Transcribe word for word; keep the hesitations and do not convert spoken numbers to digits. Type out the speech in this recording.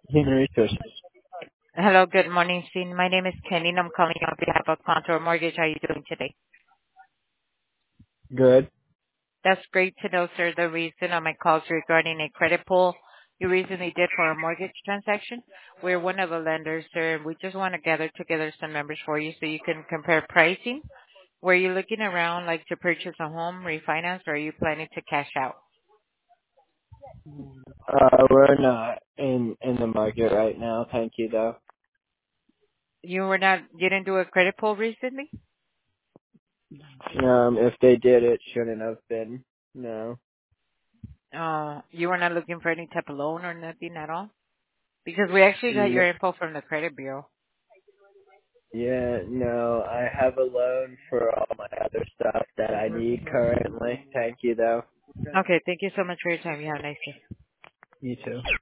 Human resources. Hello, good morning, Sin. My name is Kenny, and I'm calling on behalf of Contour Mortgage. How are you doing today? Good. That's great to know, sir. The reason of my call is regarding a credit pull you recently did for a mortgage transaction. We're one of the lenders, sir, and we just want to gather together some numbers for you so you can compare pricing. Were you looking around like to purchase a home, refinance, or are you planning to cash out? Uh, we're not in in the market right now. Thank you, though. You were not, you didn't do a credit pull recently? Um, if they did, it shouldn't have been. No. Uh, you were not looking for any type of loan or nothing at all? Because we actually got No. your info from the credit bureau. Yeah, no. I have a loan for all my other stuff that I need currently. Thank you, though. Okay, thank you so much for your time. You have a nice day. You too.